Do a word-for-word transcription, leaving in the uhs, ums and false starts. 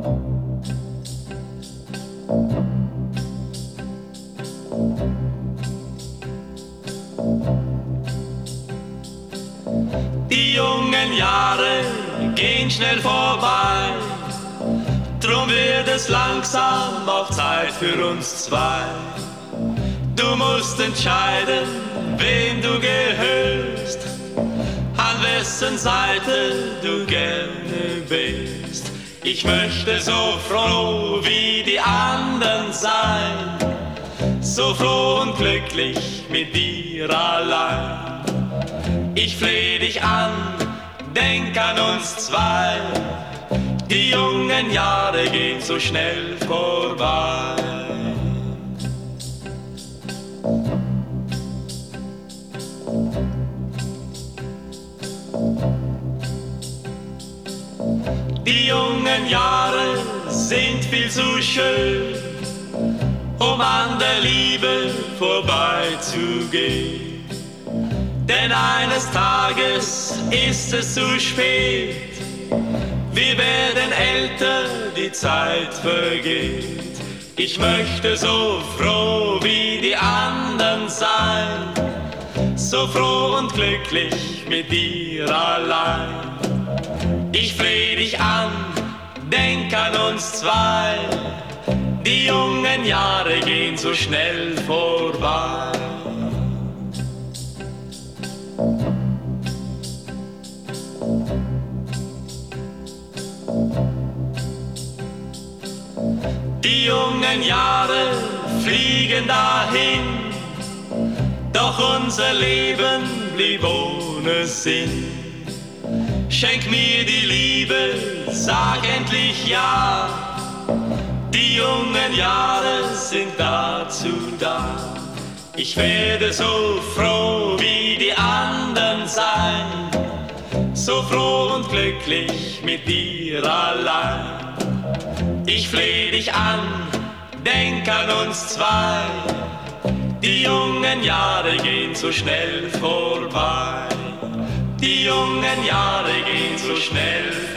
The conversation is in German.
Die jungen Jahre gehen schnell vorbei, drum wird es langsam auch Zeit für uns zwei. Du musst entscheiden, wem du gehörst, an wessen Seite du gerne bist. Ich möchte so froh wie die anderen sein, so froh und glücklich mit dir allein. Ich fleh dich an, denk an uns zwei, die jungen Jahre gehen so schnell vorbei. Die jungen Jahre sind viel zu schön, um an der Liebe vorbeizugehen. Denn eines Tages ist es zu spät, wir werden älter, die Zeit vergeht. Ich möchte so froh wie die anderen sein, so froh und glücklich mit dir allein. Ich fleh dich an, denk an uns zwei, die jungen Jahre gehen so schnell vorbei. Die jungen Jahre fliegen dahin, doch unser Leben blieb ohne Sinn. Schenk mir die Liebe, sag endlich ja, die jungen Jahre sind dazu da. Ich werde so froh wie die anderen sein, so froh und glücklich mit dir allein. Ich fleh dich an, denk an uns zwei, die jungen Jahre gehen so schnell vorbei. Die jungen Jahre gehen so schnell vorbei.